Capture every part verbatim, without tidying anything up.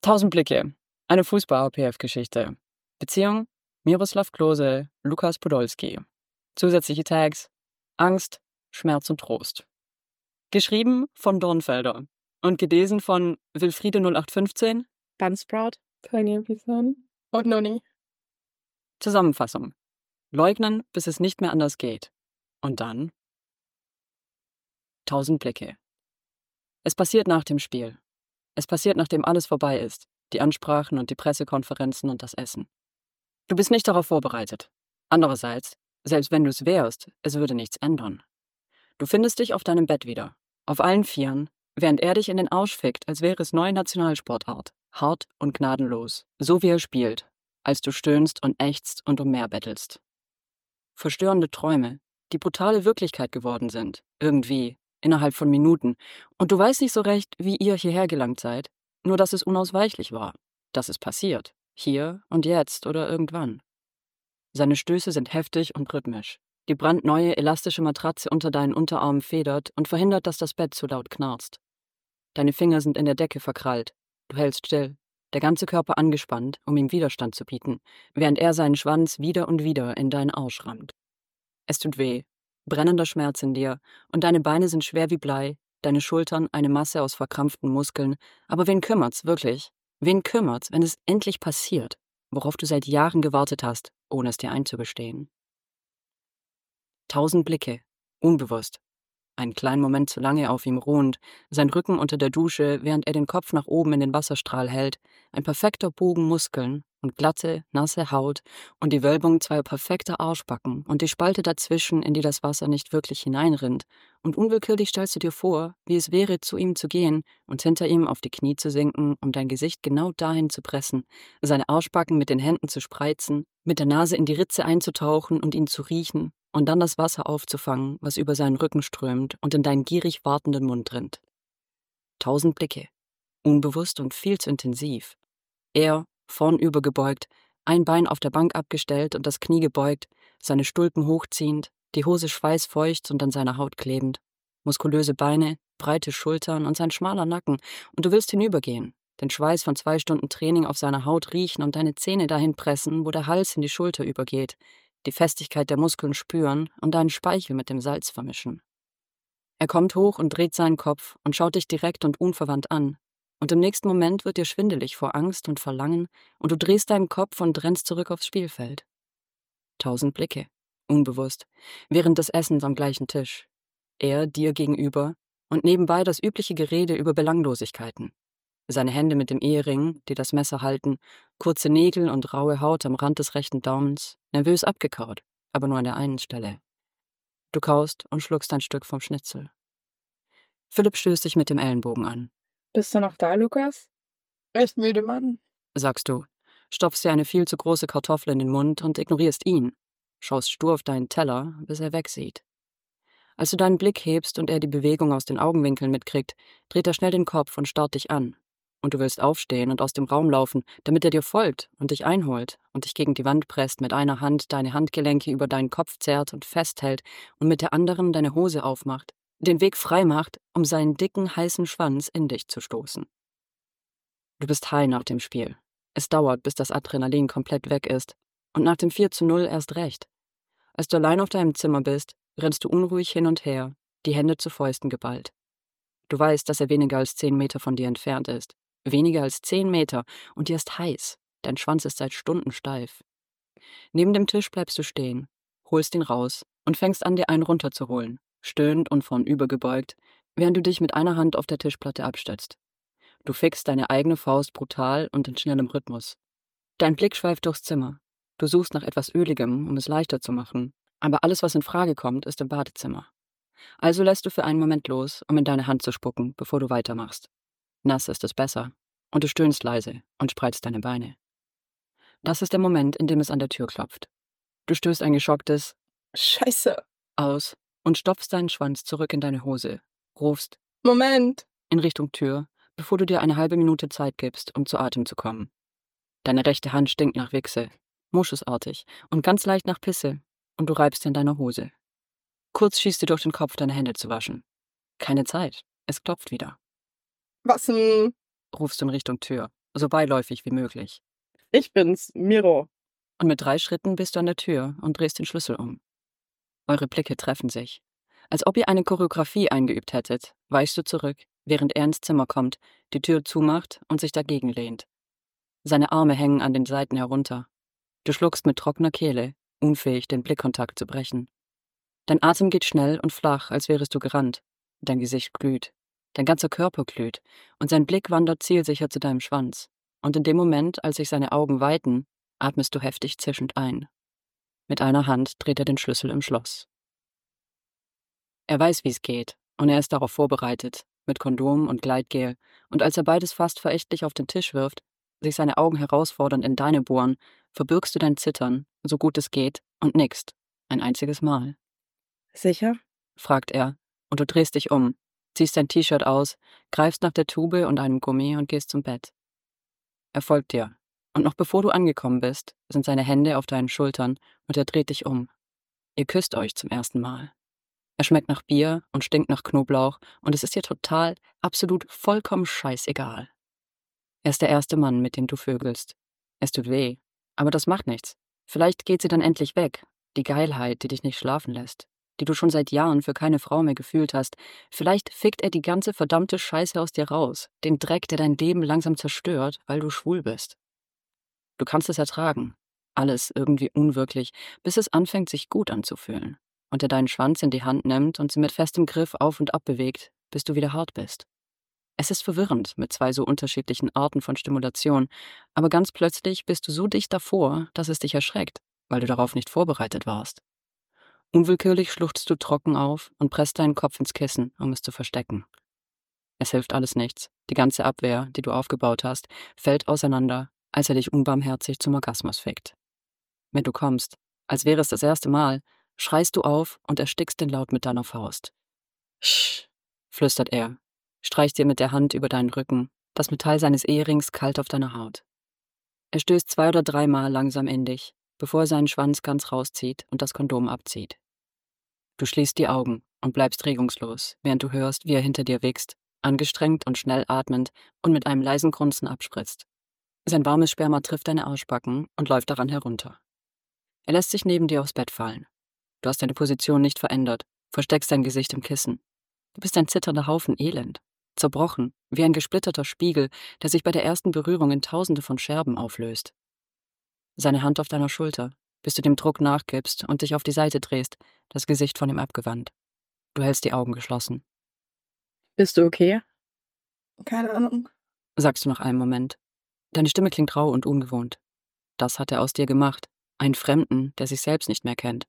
Tausend Blicke. Eine Fußball-O P F-Geschichte. Beziehung: Miroslav Klose, Lukas Podolski. Zusätzliche Tags: Angst, Schmerz und Trost. Geschrieben von Dornfelder und gelesen von Wilfriede null acht fünfzehn, Bunsprout, keine Person und Noni. Zusammenfassung: Leugnen, bis es nicht mehr anders geht. Und dann tausend Blicke. Es passiert nach dem Spiel. Es passiert, nachdem alles vorbei ist. Die Ansprachen und die Pressekonferenzen und das Essen. Du bist nicht darauf vorbereitet. Andererseits, selbst wenn du es wärst, es würde nichts ändern. Du findest dich auf deinem Bett wieder, auf allen Vieren, während er dich in den Arsch fickt, als wäre es neue Nationalsportart. Hart und gnadenlos, so wie er spielt, als du stöhnst und ächzt und um mehr bettelst. Verstörende Träume, die brutale Wirklichkeit geworden sind, irgendwie, innerhalb von Minuten. Und du weißt nicht so recht, wie ihr hierher gelangt seid, nur dass es unausweichlich war, dass es passiert, hier und jetzt oder irgendwann. Seine Stöße sind heftig und rhythmisch. Die brandneue, elastische Matratze unter deinen Unterarmen federt und verhindert, dass das Bett zu laut knarzt. Deine Finger sind in der Decke verkrallt. Du hältst still, der ganze Körper angespannt, um ihm Widerstand zu bieten, während er seinen Schwanz wieder und wieder in deinen Arsch rammt. Es tut weh, brennender Schmerz in dir, und deine Beine sind schwer wie Blei, deine Schultern eine Masse aus verkrampften Muskeln. Aber wen kümmert's, wirklich? Wen kümmert's, wenn es endlich passiert, worauf du seit Jahren gewartet hast, ohne es dir einzugestehen? Tausend Blicke, unbewusst. Einen kleinen Moment zu lange auf ihm ruhend, sein Rücken unter der Dusche, während er den Kopf nach oben in den Wasserstrahl hält, ein perfekter Bogen Muskeln und glatte, nasse Haut und die Wölbung zweier perfekter Arschbacken und die Spalte dazwischen, in die das Wasser nicht wirklich hineinrinnt, und unwillkürlich stellst du dir vor, wie es wäre, zu ihm zu gehen und hinter ihm auf die Knie zu sinken, um dein Gesicht genau dahin zu pressen, seine Arschbacken mit den Händen zu spreizen, mit der Nase in die Ritze einzutauchen und ihn zu riechen, und dann das Wasser aufzufangen, was über seinen Rücken strömt und in deinen gierig wartenden Mund rinnt. Tausend Blicke, unbewusst und viel zu intensiv. Er, vornüber gebeugt, ein Bein auf der Bank abgestellt und das Knie gebeugt, seine Stulpen hochziehend, die Hose schweißfeucht und an seiner Haut klebend. Muskulöse Beine, breite Schultern und sein schmaler Nacken, und du willst hinübergehen, den Schweiß von zwei Stunden Training auf seiner Haut riechen und deine Zähne dahin pressen, wo der Hals in die Schulter übergeht, die Festigkeit der Muskeln spüren und deinen Speichel mit dem Salz vermischen. Er kommt hoch und dreht seinen Kopf und schaut dich direkt und unverwandt an. Und im nächsten Moment wird dir schwindelig vor Angst und Verlangen und du drehst deinen Kopf und rennst zurück aufs Spielfeld. Tausend Blicke, unbewusst, während des Essens am gleichen Tisch. Er dir gegenüber und nebenbei das übliche Gerede über Belanglosigkeiten. Seine Hände mit dem Ehering, die das Messer halten, kurze Nägel und raue Haut am Rand des rechten Daumens, nervös abgekaut, aber nur an der einen Stelle. Du kaust und schluckst ein Stück vom Schnitzel. Philipp stößt dich mit dem Ellenbogen an. Bist du noch da, Lukas? Echt müde, Mann, Sagst du, stopfst dir eine viel zu große Kartoffel in den Mund und ignorierst ihn, schaust stur auf deinen Teller, bis er wegsieht. Als du deinen Blick hebst und er die Bewegung aus den Augenwinkeln mitkriegt, dreht er schnell den Kopf und starrt dich an. Und du willst aufstehen und aus dem Raum laufen, damit er dir folgt und dich einholt und dich gegen die Wand presst, mit einer Hand deine Handgelenke über deinen Kopf zerrt und festhält und mit der anderen deine Hose aufmacht, den Weg frei macht, um seinen dicken, heißen Schwanz in dich zu stoßen. Du bist high nach dem Spiel. Es dauert, bis das Adrenalin komplett weg ist. Und nach dem vier zu null erst recht. Als du allein auf deinem Zimmer bist, rennst du unruhig hin und her, die Hände zu Fäusten geballt. Du weißt, dass er weniger als zehn Meter von dir entfernt ist. Weniger als zehn Meter, und dir ist heiß. Dein Schwanz ist seit Stunden steif. Neben dem Tisch bleibst du stehen, holst ihn raus und fängst an, dir einen runterzuholen, stöhnend und vornübergebeugt, während du dich mit einer Hand auf der Tischplatte abstützt. Du fickst deine eigene Faust brutal und in schnellem Rhythmus. Dein Blick schweift durchs Zimmer. Du suchst nach etwas Öligem, um es leichter zu machen, aber alles, was in Frage kommt, ist im Badezimmer. Also lässt du für einen Moment los, um in deine Hand zu spucken, bevor du weitermachst. Nass ist es besser, und du stöhnst leise und spreizst deine Beine. Das ist der Moment, in dem es an der Tür klopft. Du stößt ein geschocktes Scheiße. aus und stopfst deinen Schwanz zurück in deine Hose, rufst Moment. in Richtung Tür, bevor du dir eine halbe Minute Zeit gibst, um zu Atem zu kommen. Deine rechte Hand stinkt nach Wichse, moschusartig und ganz leicht nach Pisse, und du reibst in deiner Hose. Kurz schießt dir durch den Kopf, deine Hände zu waschen. Keine Zeit, es klopft wieder. Was denn? Rufst du in Richtung Tür, so beiläufig wie möglich. Ich bin's, Miro. Und mit drei Schritten bist du an der Tür und drehst den Schlüssel um. Eure Blicke treffen sich. Als ob ihr eine Choreografie eingeübt hättet, weichst du zurück, während er ins Zimmer kommt, die Tür zumacht und sich dagegen lehnt. Seine Arme hängen an den Seiten herunter. Du schluckst mit trockener Kehle, unfähig, den Blickkontakt zu brechen. Dein Atem geht schnell und flach, als wärest du gerannt. Dein Gesicht glüht. Dein ganzer Körper glüht. Und sein Blick wandert zielsicher zu deinem Schwanz. Und in dem Moment, als sich seine Augen weiten, atmest du heftig zischend ein. Mit einer Hand dreht er den Schlüssel im Schloss. Er weiß, wie es geht, und er ist darauf vorbereitet, mit Kondom und Gleitgel, und als er beides fast verächtlich auf den Tisch wirft, sich seine Augen herausfordernd in deine bohren, verbirgst du dein Zittern, so gut es geht, und nickst, ein einziges Mal. Sicher? Fragt er, und du drehst dich um, ziehst dein T-Shirt aus, greifst nach der Tube und einem Gummi und gehst zum Bett. Er folgt dir, und noch bevor du angekommen bist, sind seine Hände auf deinen Schultern und er dreht dich um. Ihr küsst euch zum ersten Mal. Er schmeckt nach Bier und stinkt nach Knoblauch und es ist dir total, absolut vollkommen scheißegal. Er ist der erste Mann, mit dem du vögelst. Es tut weh, aber das macht nichts. Vielleicht geht sie dann endlich weg, die Geilheit, die dich nicht schlafen lässt, die du schon seit Jahren für keine Frau mehr gefühlt hast. Vielleicht fickt er die ganze verdammte Scheiße aus dir raus, den Dreck, der dein Leben langsam zerstört, weil du schwul bist. Du kannst es ertragen, alles irgendwie unwirklich, bis es anfängt, sich gut anzufühlen und er deinen Schwanz in die Hand nimmt und sie mit festem Griff auf und ab bewegt, bis du wieder hart bist. Es ist verwirrend mit zwei so unterschiedlichen Arten von Stimulation, aber ganz plötzlich bist du so dicht davor, dass es dich erschreckt, weil du darauf nicht vorbereitet warst. Unwillkürlich schluchzt du trocken auf und presst deinen Kopf ins Kissen, um es zu verstecken. Es hilft alles nichts. Die ganze Abwehr, die du aufgebaut hast, fällt auseinander, als er dich unbarmherzig zum Orgasmus fickt. Wenn du kommst, als wäre es das erste Mal, schreist du auf und erstickst den Laut mit deiner Faust. Sch, flüstert er, streicht dir mit der Hand über deinen Rücken, das Metall seines Ehrings kalt auf deiner Haut. Er stößt zwei oder dreimal langsam in dich, bevor er seinen Schwanz ganz rauszieht und das Kondom abzieht. Du schließt die Augen und bleibst regungslos, während du hörst, wie er hinter dir wichst, angestrengt und schnell atmend und mit einem leisen Grunzen abspritzt. Sein warmes Sperma trifft deine Arschbacken und läuft daran herunter. Er lässt sich neben dir aufs Bett fallen. Du hast deine Position nicht verändert, versteckst dein Gesicht im Kissen. Du bist ein zitternder Haufen Elend, zerbrochen, wie ein gesplitterter Spiegel, der sich bei der ersten Berührung in tausende von Scherben auflöst. Seine Hand auf deiner Schulter, bis du dem Druck nachgibst und dich auf die Seite drehst, das Gesicht von ihm abgewandt. Du hältst die Augen geschlossen. Bist du okay? Keine Ahnung. Sagst du nach einem Moment. Deine Stimme klingt rau und ungewohnt. Das hat er aus dir gemacht, einen Fremden, der sich selbst nicht mehr kennt.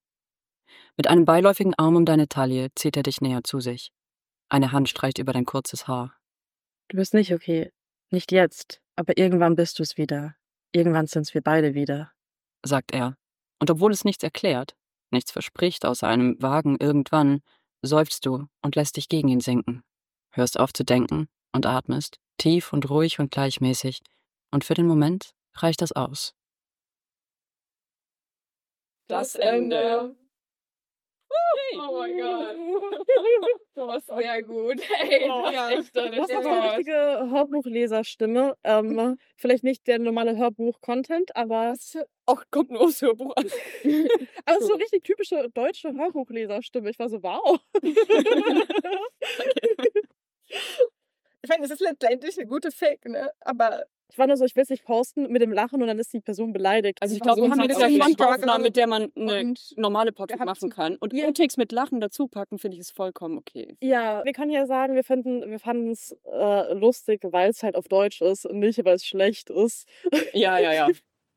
Mit einem beiläufigen Arm um deine Taille zieht er dich näher zu sich. Eine Hand streicht über dein kurzes Haar. Du bist nicht okay. Nicht jetzt. Aber irgendwann bist du es wieder. Irgendwann sind's wir beide wieder. Sagt er. Und obwohl es nichts erklärt, nichts verspricht außer einem vagen Irgendwann, seufzt du und lässt dich gegen ihn sinken. Hörst auf zu denken und atmest, tief und ruhig und gleichmäßig. Und für den Moment reicht das aus. Das Ende. Oh mein Gott. Du warst sehr gut. Hey, Oh, du ja. hast echt deine Du hast auch so eine Chance. richtige Hörbuchleserstimme. Ähm, vielleicht nicht der normale Hörbuch-Content, aber, Ach, kommt nur aufs Hörbuch an. aber so richtig typische deutsche Hörbuchleserstimme. Ich war so, wow. Ich meine, es ist letztendlich eine gute Fake, ne? Aber Ich war nur so, ich will es nicht posten mit dem Lachen und dann ist die Person beleidigt. Also ich Ach so, glaube, wir haben hat jetzt auch ja die eine Struggle Aufnahme, mit der man eine und normale wir Podcast haben machen zu- kann. Und Ja. Outtakes mit Lachen dazu packen, finde ich, ist vollkommen okay. Ja, wir können ja sagen, wir finden, wir fanden es äh, lustig, weil es halt auf Deutsch ist und nicht, weil es schlecht ist. Ja, ja, ja.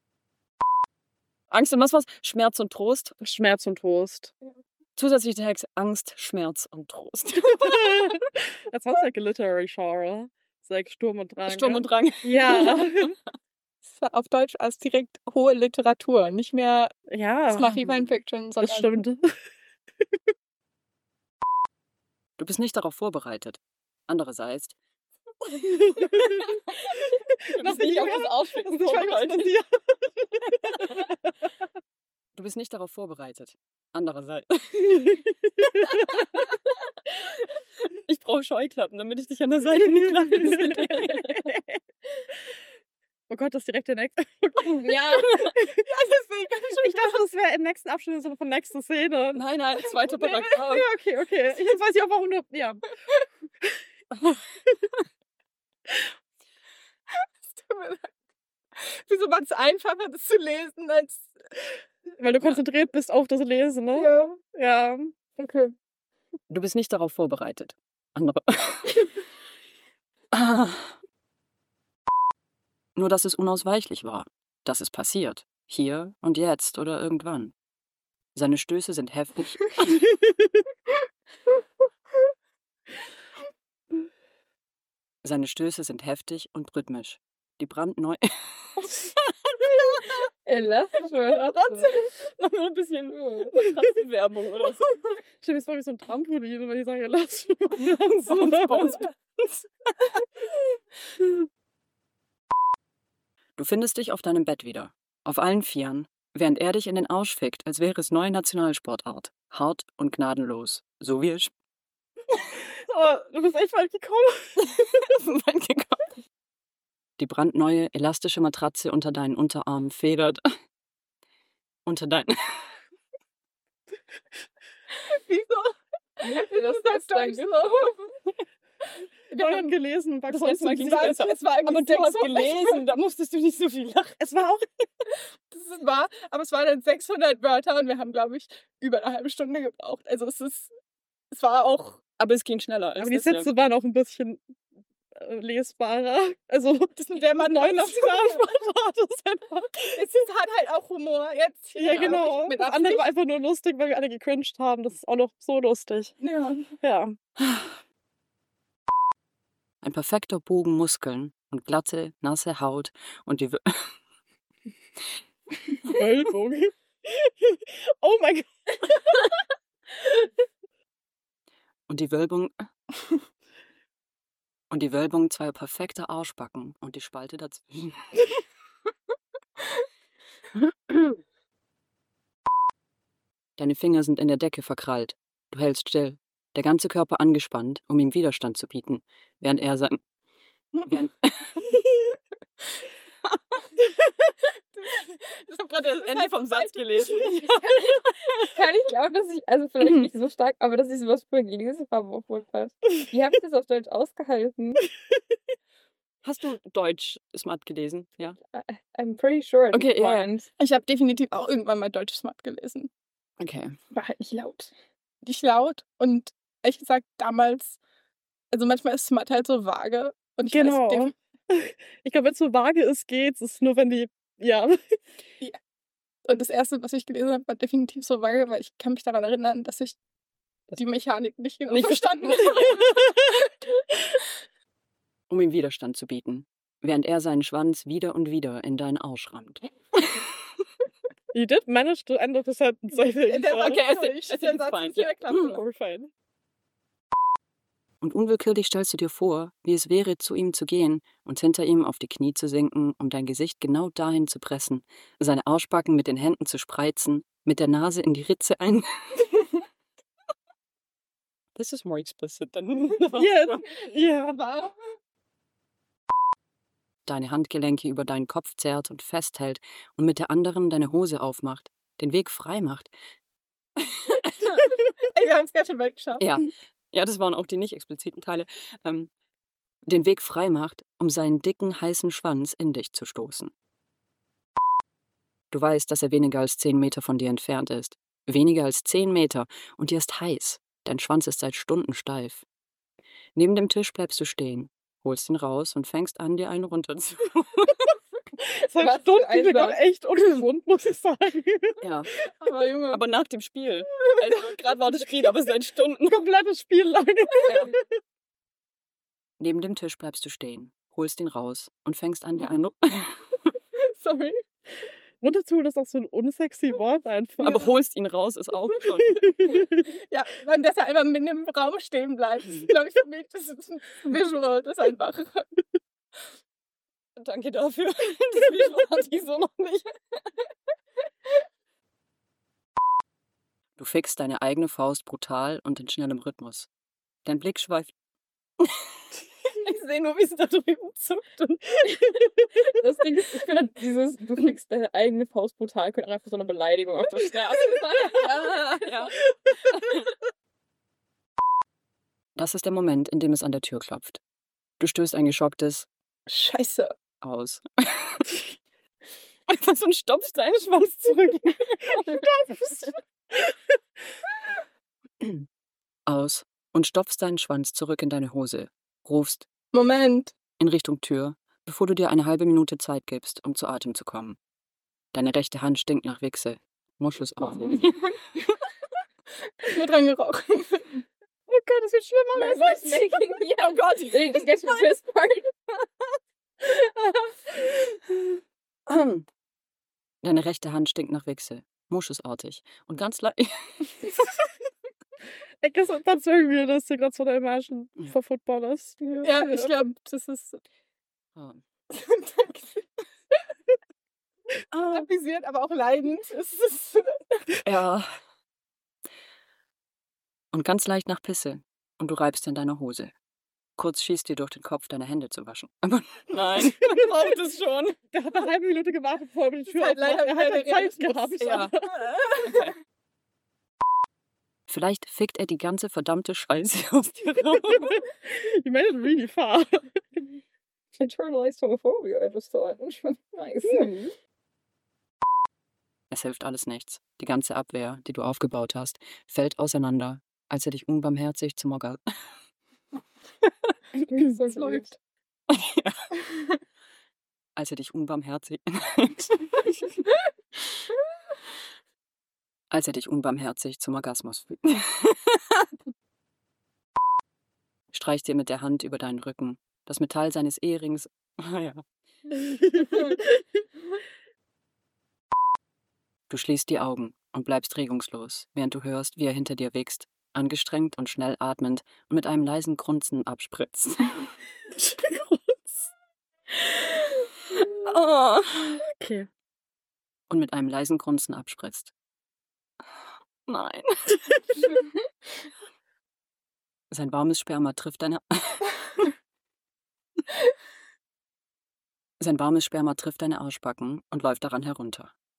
Angst und was war's? Schmerz und Trost. Schmerz und Trost. Zusätzliche Text Angst, Schmerz und Trost. That sounds like a literary genre. It's like Sturm und Drang. Sturm ne? und Drang. Ja. es war auf Deutsch als direkt hohe Literatur. Nicht mehr Ja. Fluffy Fanfiction, sondern Das stimmt. Du bist nicht darauf vorbereitet. Andererseits, Du bist nicht auf das Outfit Ich weiß vorbereitet. nicht, du bist nicht darauf vorbereitet. Andererseits, Ich brauche Scheuklappen, damit ich dich an der Seite nicht lachen sehe. Oh Gott, das ist direkt der nächste. Ja, Ja, deswegen kann ich Ich dachte, das wäre im nächsten Abschnitt so von nächster Szene. nein, nein, zweiter Ja, Paragraph. okay, okay. Jetzt weiß ich auch, warum du. Ja. Es tut mir leid. Wieso war es einfacher, das zu lesen, als. Weil du konzentriert bist auf das Lesen, ne? Ja. Ja. Okay. Du bist nicht darauf vorbereitet. Andere. Ah. Nur, dass es unausweichlich war. Dass es passiert. Hier und jetzt oder irgendwann. Seine Stöße sind heftig. Seine Stöße sind heftig und rhythmisch. Die brandneu. Elastisch. Noch ein bisschen Werbung oder so. Stimmt, jetzt war wie so ein Trampolin, weil ich sage, lass mich Bounce, bounce, bounce. Du findest dich auf deinem Bett wieder. Auf allen Vieren. Während er dich in den Arsch fickt, als wäre es neue Nationalsportart. Hart und gnadenlos. So wie er sp- Oh, du bist echt weit gekommen. weit gekommen. Die brandneue, elastische Matratze unter deinen Unterarmen federt. Unter deinen. Wieso? Das Das ist doch danke. so. Wir haben gelesen. War Das sonst letzte Mal so ging's dieser- besser. Es war eigentlich Aber du hast sechshundert gelesen, da musstest du nicht so viel lachen. Es war auch. Das ist wahr, aber es waren dann sechshundert Wörter und wir haben, glaube ich, über eine halbe Stunde gebraucht. Also es ist, es war auch, Aber es ging schneller. Als Aber die das hier. Sätze waren auch ein bisschen äh, lesbarer. Also, das mit der man neue neu Nationalsportart ist einfach. Es ist, hat halt auch Humor jetzt. Hier, Ja, aber genau. nicht Mit Das andere war Absicht. einfach nur lustig, weil wir alle gecringed haben. Das ist auch noch so lustig. Ja. Ja. Ein perfekter Bogen Muskeln und glatte, nasse Haut und die. Wö- Wölbung. Oh mein Gott. Und die Wölbung. Und die Wölbung zweier perfekter Arschbacken und die Spalte dazwischen. Deine Finger sind in der Decke verkrallt. Du hältst still, der ganze Körper angespannt, um ihm Widerstand zu bieten, während er sein. Während, Ich habe gerade das Ende vom Satz gelesen. Kann ich glauben, dass ich, also vielleicht nicht so stark, aber dass ich sowas früher gelesen habe, auch wohl fast. Wie habe ich das auf Deutsch ausgehalten? Hast du Deutsch Smart gelesen? Ja. I'm pretty sure. it Okay, ja, ja. wasn't. Ich habe definitiv auch irgendwann mal Deutsch Smart gelesen. Okay. War halt nicht laut. Nicht laut und ehrlich gesagt damals, also manchmal ist Smart halt so vage. Und ich Genau. weiß, def- Ich glaube, wenn es so vage ist, geht's. Es ist nur, wenn die. Ja. und das erste, was ich gelesen habe, war definitiv so vage, weil ich kann mich daran erinnern, dass ich die Mechanik nicht genau Nicht verstanden verstanden. habe. Um ihm Widerstand zu bieten, während er seinen Schwanz wieder und wieder in deinen Arsch rammt. You did manage to end of the sentence, I think. Der war Okay, I think- durch. I think Der it's Satz fine, ist sehr yeah. klasse. We're fine. Und unwillkürlich stellst du dir vor, wie es wäre, zu ihm zu gehen und hinter ihm auf die Knie zu sinken, um dein Gesicht genau dahin zu pressen, seine Arschbacken mit den Händen zu spreizen, mit der Nase in die Ritze ein. This is more explicit than. Ja, ja. Aber Deine Handgelenke über deinen Kopf zerrt und festhält und mit der anderen deine Hose aufmacht, den Weg frei macht. ey, wir haben es ganz schön weit geschafft. Ja, ja, das waren auch die nicht expliziten Teile. Ähm, den Weg frei macht, um seinen dicken, heißen Schwanz in dich zu stoßen. Du weißt, dass er weniger als zehn Meter von dir entfernt ist. Weniger als zehn Meter und dir ist heiß. Dein Schwanz ist seit Stunden steif. Neben dem Tisch bleibst du stehen, holst ihn raus und fängst an, dir einen runterzu. Seit Was für Stunden ein klingt auch Satz. echt ungesund, muss ich sagen. Ja, Aber Junge, aber nach dem Spiel. Also gerade war das Spiel, aber seit Stunden. Komplettes Spiel lang. Neben dem Tisch bleibst du stehen, holst ihn raus und fängst an, dir einen. sorry. Runtertun ist auch so ein unsexy Wort einfach. Aber holst ihn raus ist auch schon. Ja, wenn das einfach mit im Raum stehen bleibt, ist, glaube ich, für mich, das ist ein Visual, das ist einfach. Danke dafür. Das Visual hatte ich so noch nicht. Du fixst deine eigene Faust brutal und in schnellem Rhythmus. Dein Blick schweift. Ich sehe nur, wie es da drüben zuckt. Und Das Ding ist, ich finde dieses, du fickst deine eigene Faust brutal, könnte einfach so eine Beleidigung auf der Straße sein. Ja, ja. Das ist der Moment, in dem es an der Tür klopft. Du stößt ein geschocktes Scheiße. aus. Einfach so ein Stopfsteinschwanz zurück. aus und stopfst deinen Schwanz zurück in deine Hose. Rufst Moment. in Richtung Tür, bevor du dir eine halbe Minute Zeit gibst, um zu Atem zu kommen. Deine rechte Hand stinkt nach Wichse. Muschel's auf. Ich wird dran geraucht. Oh Gott, das wird schlimmer. My voice making me. Oh Gott, ich das get to this part. Deine rechte Hand stinkt nach Wichse. Moschusartig. Und ganz leicht. Ich guess that's very weird, dass du gerade so der Imagine Ja. for Footballers. Ja, ich glaube, das ist Ah. amüsiert, aber auch leidend. Es ist Ja. Und ganz leicht nach Pisse. Und du reibst in deiner Hose. Kurz schießt dir durch den Kopf, deine Hände zu waschen. Aber Nein, man braucht es schon. Der hat eine halbe Minute gewartet, bevor er die Tür halt leider aufmacht. Er hat keine halt Zeit Realismus. gehabt. Ja. Vielleicht fickt er die ganze verdammte Scheiße aus dir raus. You made it really far. Internalized homophobia, I just thought. Nice. Es hilft alles nichts. Die ganze Abwehr, die du aufgebaut hast, fällt auseinander, als er dich unbarmherzig zum Orgasmus. So Es läuft. Ja. Als er dich unbarmherzig. Als er dich unbarmherzig zum Orgasmus führt. Streicht dir mit der Hand über deinen Rücken. Das Metall seines Ehrings. Ah ja. Du schließt die Augen und bleibst regungslos, während du hörst, wie er hinter dir wächst, angestrengt und schnell atmend und mit einem leisen Grunzen abspritzt. Oh. Okay. Und mit einem leisen Grunzen abspritzt. Nein. Sein warmes Sperma trifft deine. Sein warmes Sperma trifft deine Arschbacken und läuft daran herunter.